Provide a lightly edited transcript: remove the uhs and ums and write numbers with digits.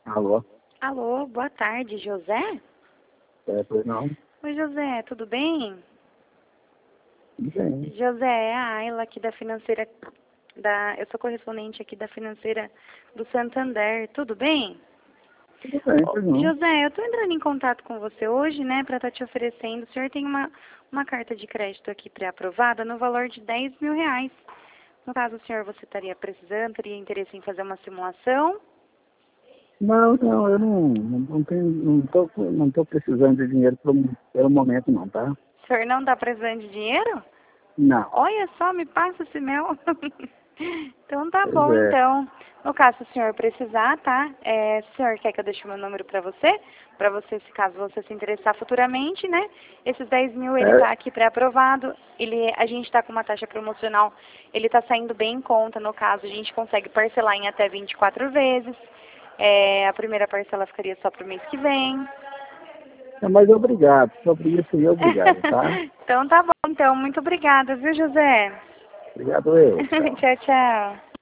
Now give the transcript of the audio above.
Alô? Alô, boa tarde, José? Pois não? Oi, José, tudo bem? Bem, José, é a Ayla aqui da financeira eu sou correspondente aqui da financeira do Santander, tudo bem? tudo bem, Ô, pois não. José, eu estou entrando em contato com você hoje, né, para estar te oferecendo. O senhor tem uma carta de crédito aqui pré-aprovada no valor de R$ 10.000. No caso, o senhor, você estaria precisando, teria interesse em fazer uma simulação? Não, eu não tenho, não tô precisando de dinheiro pelo momento não, tá? O senhor não está precisando de dinheiro? Não. Olha só, me passa esse mel. Então tá Pois bom, é. então. No caso, se o senhor precisar, tá? O senhor quer que eu deixe meu número para você? Para você, se caso você se interessar futuramente, né? Esses 10.000, ele É, tá aqui pré-aprovado. A gente tá com uma taxa promocional. Ele tá saindo bem em conta. No caso, a gente consegue parcelar em até 24 vezes. A primeira parcela ficaria só pro mês que vem. mas obrigado. Sobre isso aí, obrigado, tá? Então tá bom, então. Muito obrigada, viu, José? Obrigado eu. Tchau. Tchau, tchau.